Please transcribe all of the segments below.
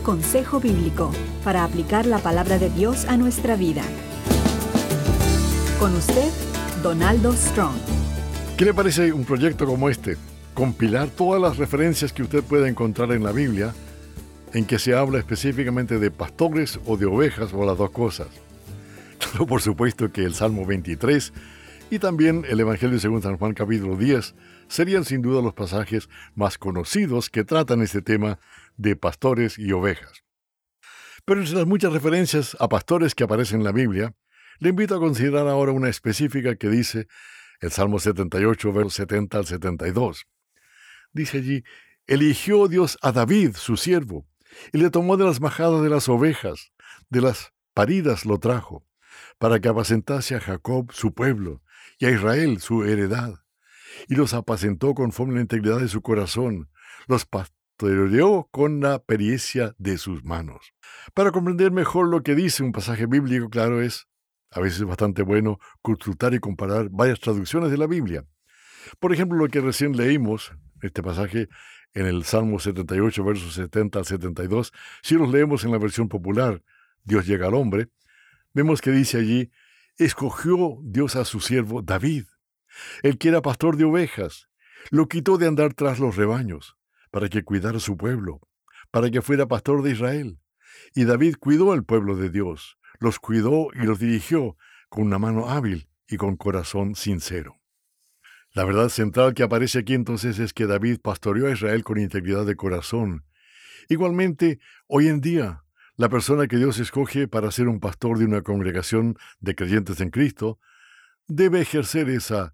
Consejo Bíblico para aplicar la palabra de Dios a nuestra vida. Con usted, Donaldo Strong. ¿Qué le parece un proyecto como este? Compilar todas las referencias que usted pueda encontrar en la Biblia en que se habla específicamente de pastores o de ovejas o las dos cosas. Claro, por supuesto que el Salmo 23 y también el Evangelio según San Juan capítulo 10 serían sin duda los pasajes más conocidos que tratan este tema de pastores y ovejas. Pero entre las muchas referencias a pastores que aparecen en la Biblia, le invito a considerar ahora una específica que dice el Salmo 78, versos 70 al 72. Dice allí: eligió Dios a David, su siervo, y le tomó de las majadas de las ovejas, de las paridas lo trajo, para que apacentase a Jacob, su pueblo, y a Israel, su heredad. Y los apacentó conforme a la integridad de su corazón, los pastoreó con la pericia de sus manos. Para comprender mejor lo que dice un pasaje bíblico, claro es, a veces es bastante bueno consultar y comparar varias traducciones de la Biblia. Por ejemplo, lo que recién leímos, este pasaje en el Salmo 78, versos 70 al 72, si los leemos en la versión popular, Dios llega al hombre, vemos que dice allí: escogió Dios a su siervo David, el que era pastor de ovejas, lo quitó de andar tras los rebaños, para que cuidara su pueblo, para que fuera pastor de Israel. Y David cuidó al pueblo de Dios, los cuidó y los dirigió con una mano hábil y con corazón sincero. La verdad central que aparece aquí entonces es que David pastoreó a Israel con integridad de corazón. Igualmente, hoy en día, la persona que Dios escoge para ser un pastor de una congregación de creyentes en Cristo debe ejercer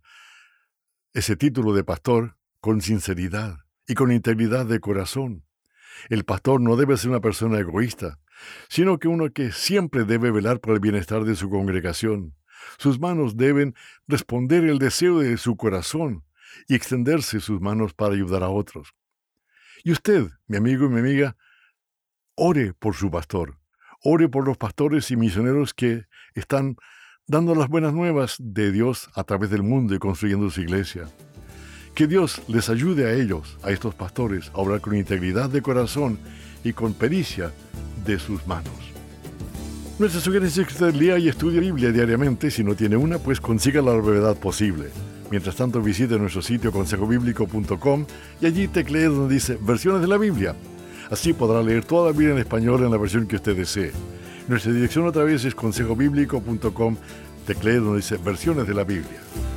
ese título de pastor con sinceridad y con integridad de corazón. El pastor no debe ser una persona egoísta, sino que uno que siempre debe velar por el bienestar de su congregación. Sus manos deben responder el deseo de su corazón y extenderse sus manos para ayudar a otros. Y usted, mi amigo y mi amiga, ore por su pastor. Ore por los pastores y misioneros que están dando las buenas nuevas de Dios a través del mundo y construyendo su iglesia. Que Dios les ayude a ellos, a estos pastores, a obrar con integridad de corazón y con pericia de sus manos. Nuestra sugerencia es que usted lea y estudie Biblia diariamente. Si no tiene una, pues consiga la brevedad posible. Mientras tanto, visite nuestro sitio consejobiblico.com y allí teclee donde dice Versiones de la Biblia. Así podrá leer toda la Biblia en español en la versión que usted desee. Nuestra dirección otra vez es consejobiblico.com, teclee donde dice Versiones de la Biblia.